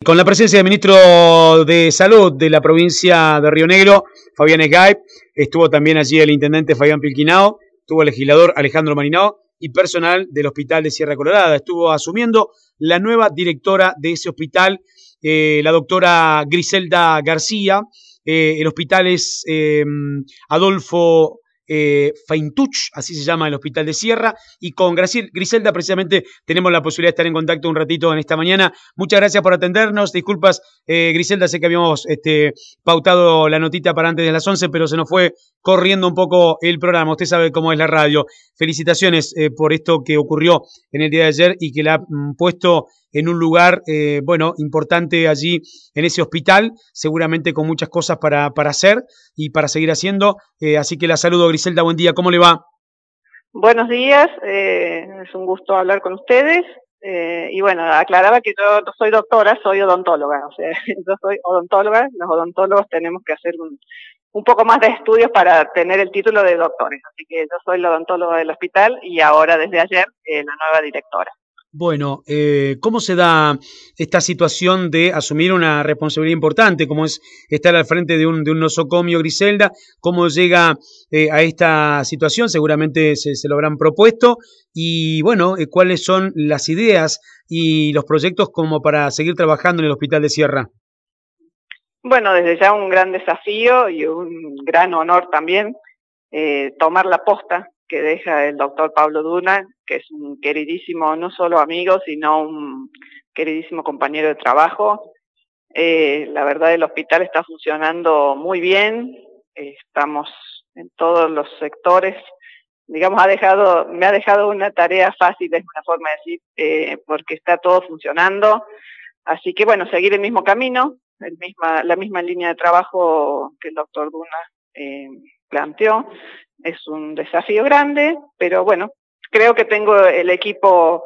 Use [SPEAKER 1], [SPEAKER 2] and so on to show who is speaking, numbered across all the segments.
[SPEAKER 1] con la presencia del ministro de Salud de la provincia de Río Negro, Fabián Esgay. Estuvo también allí el intendente Fabián Pilquinao, estuvo el legislador Alejandro Marinao y personal del Hospital de Sierra Colorada. Estuvo asumiendo la nueva directora de ese hospital, la doctora Griselda García. El hospital es Adolfo Feintuch, así se llama el Hospital de Sierra, y con Griselda precisamente tenemos la posibilidad de estar en contacto un ratito en esta mañana. Muchas gracias por atendernos, disculpas Griselda, sé que habíamos pautado la notita para antes de las 11, pero se nos fue corriendo un poco el programa, usted sabe cómo es la radio. Felicitaciones por esto que ocurrió en el día de ayer y que la ha puesto en un lugar, bueno, importante allí en ese hospital, seguramente con muchas cosas para hacer y para seguir haciendo. Así que la saludo, Griselda, buen día, ¿cómo le va?
[SPEAKER 2] Buenos días, es un gusto hablar con ustedes. Y bueno, aclaraba que yo no soy doctora, soy odontóloga, o sea, yo soy odontóloga, los odontólogos tenemos que hacer un poco más de estudios para tener el título de doctores, así que yo soy la odontóloga del hospital y ahora desde ayer la nueva directora.
[SPEAKER 1] Bueno, ¿cómo se da esta situación de asumir una responsabilidad importante, como es estar al frente de un nosocomio, Griselda? ¿Cómo llega a esta situación? Seguramente se lo habrán propuesto. Y bueno, ¿cuáles son las ideas y los proyectos como para seguir trabajando en el Hospital de Sierra?
[SPEAKER 2] Bueno, desde ya un gran desafío y un gran honor también tomar la posta que deja el doctor Pablo Duna, que es un queridísimo, no solo amigo, sino un queridísimo compañero de trabajo. La verdad, el hospital está funcionando muy bien, estamos en todos los sectores, digamos, me ha dejado una tarea fácil, es una forma de decir, porque está todo funcionando. Así que bueno, seguir el mismo camino, la misma línea de trabajo que el doctor Duna planteó. Es un desafío grande, pero bueno, creo que tengo el equipo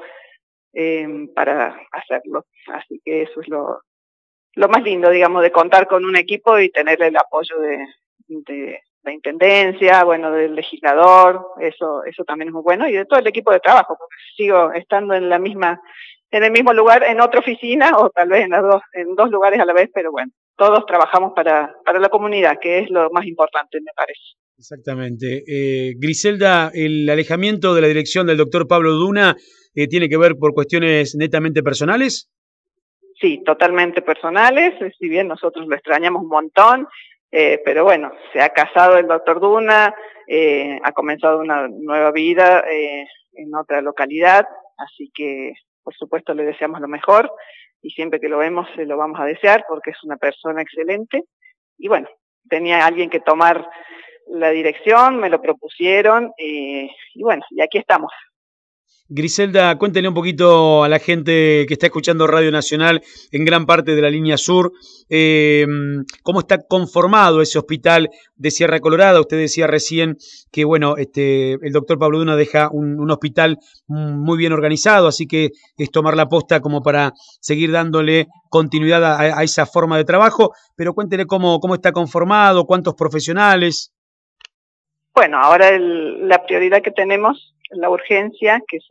[SPEAKER 2] para hacerlo. Así que eso es lo más lindo, digamos, de contar con un equipo y tener el apoyo de la intendencia, bueno, del legislador, eso también es muy bueno, y de todo el equipo de trabajo, porque sigo estando en el mismo lugar, en otra oficina, o tal vez en dos lugares a la vez, pero bueno, todos trabajamos para la comunidad, que es lo más importante, me parece.
[SPEAKER 1] Exactamente. Griselda, el alejamiento de la dirección del doctor Pablo Duna tiene que ver por cuestiones netamente personales.
[SPEAKER 2] Sí, totalmente personales, si bien nosotros lo extrañamos un montón, pero bueno, se ha casado el doctor Duna, ha comenzado una nueva vida en otra localidad, así que por supuesto le deseamos lo mejor y siempre que lo vemos se lo vamos a desear porque es una persona excelente y bueno, tenía alguien que tomar la dirección, me lo propusieron y bueno, y aquí estamos.
[SPEAKER 1] Griselda, cuéntele un poquito a la gente que está escuchando Radio Nacional en gran parte de la línea sur, cómo está conformado ese hospital de Sierra Colorada. Usted decía recién que bueno, el doctor Pablo Duna deja un hospital muy bien organizado, así que es tomar la posta como para seguir dándole continuidad a esa forma de trabajo, pero cuéntele cómo está conformado, cuántos profesionales.
[SPEAKER 2] Bueno, ahora la prioridad que tenemos, la urgencia, que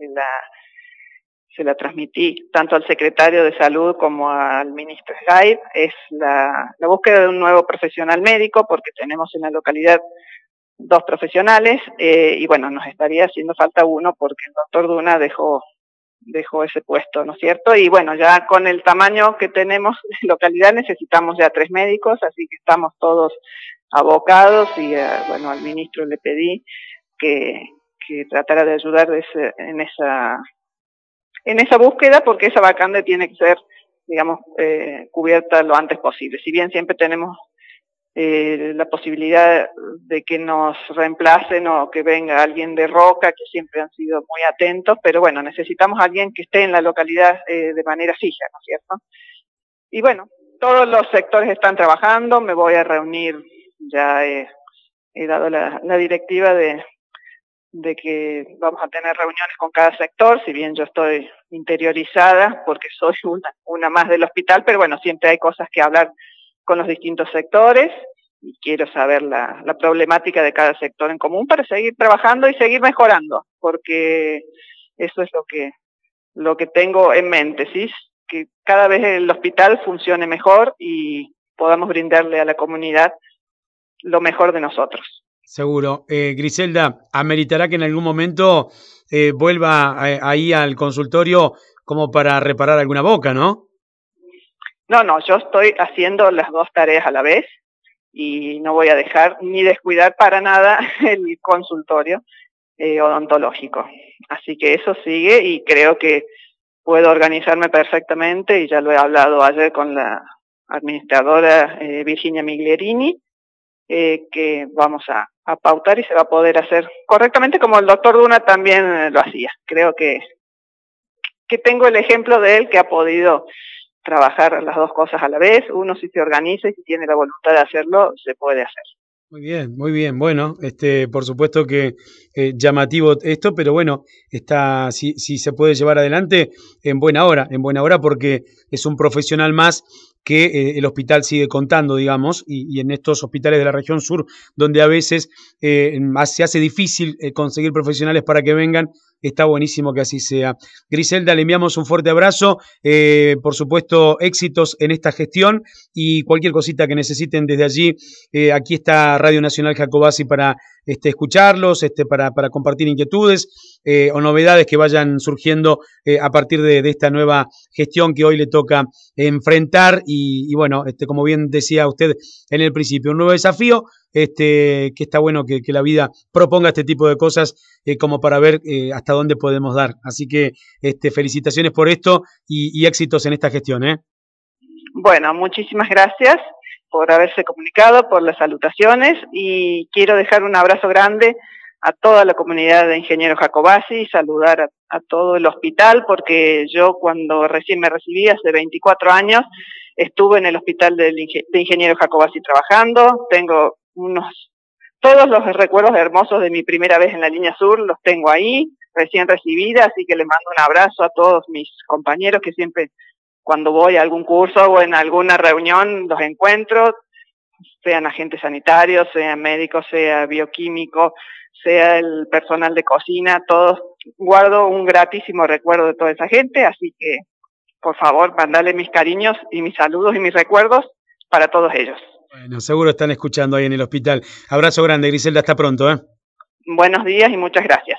[SPEAKER 2] se la transmití tanto al secretario de Salud como al ministro Esgay, es la búsqueda de un nuevo profesional médico, porque tenemos en la localidad 2 profesionales, y bueno, nos estaría haciendo falta uno porque el doctor Duna dejó ese puesto, ¿no es cierto? Y bueno, ya con el tamaño que tenemos en localidad necesitamos ya 3 médicos, así que estamos todos abocados y bueno, al ministro le pedí que tratara de ayudar en esa búsqueda porque esa vacante tiene que ser, digamos, cubierta lo antes posible. Si bien siempre tenemos la posibilidad de que nos reemplacen o que venga alguien de Roca, que siempre han sido muy atentos, pero bueno, necesitamos a alguien que esté en la localidad de manera fija, ¿no es cierto? Y bueno, todos los sectores están trabajando, me voy a reunir, ya he dado la directiva de que vamos a tener reuniones con cada sector, si bien yo estoy interiorizada porque soy una más del hospital, pero bueno, siempre hay cosas que hablar con los distintos sectores y quiero saber la problemática de cada sector en común para seguir trabajando y seguir mejorando, porque eso es lo que tengo en mente, ¿sí? que cada vez el hospital funcione mejor y podamos brindarle a la comunidad lo mejor de nosotros.
[SPEAKER 1] Seguro. Griselda, ameritará que en algún momento vuelva ahí al consultorio como para reparar alguna boca, ¿no?
[SPEAKER 2] No, yo estoy haciendo las dos tareas a la vez y no voy a dejar ni descuidar para nada el consultorio odontológico. Así que eso sigue y creo que puedo organizarme perfectamente y ya lo he hablado ayer con la administradora Virginia Miglierini, que vamos a pautar y se va a poder hacer correctamente como el doctor Duna también lo hacía. Creo que tengo el ejemplo de él que ha podido trabajar las dos cosas a la vez. Uno si se organiza y si tiene la voluntad de hacerlo, se puede hacer.
[SPEAKER 1] Muy bien, muy bien. Bueno, por supuesto que llamativo esto, pero bueno, si se puede llevar adelante en buena hora porque es un profesional más que el hospital sigue contando, digamos, y en estos hospitales de la región sur, donde a veces se hace difícil conseguir profesionales para que vengan, está buenísimo que así sea. Griselda, le enviamos un fuerte abrazo, por supuesto, éxitos en esta gestión y cualquier cosita que necesiten desde allí, aquí está Radio Nacional Jacobasi para escucharlos, para compartir inquietudes o novedades que vayan surgiendo a partir de esta nueva gestión que hoy le toca enfrentar y bueno, como bien decía usted en el principio, un nuevo desafío, que está bueno que la vida proponga este tipo de cosas como para ver hasta dónde podemos dar. Así que felicitaciones por esto y éxitos en esta gestión.
[SPEAKER 2] Bueno, muchísimas gracias por haberse comunicado, por las salutaciones y quiero dejar un abrazo grande a toda la comunidad de Ingeniero Jacobasi y saludar a todo el hospital porque yo cuando recién me recibí hace 24 años estuve en el hospital de Ingeniero Jacobasi trabajando, tengo todos los recuerdos hermosos de mi primera vez en la línea sur los tengo ahí, recién recibida, así que le mando un abrazo a todos mis compañeros que siempre cuando voy a algún curso o en alguna reunión los encuentro, sean agentes sanitarios, sean médicos, sea bioquímico, sea el personal de cocina, todos guardo un gratísimo recuerdo de toda esa gente, así que por favor mandale mis cariños y mis saludos y mis recuerdos para todos ellos.
[SPEAKER 1] Bueno, seguro están escuchando ahí en el hospital. Abrazo grande, Griselda, hasta pronto.
[SPEAKER 2] Buenos días y muchas gracias.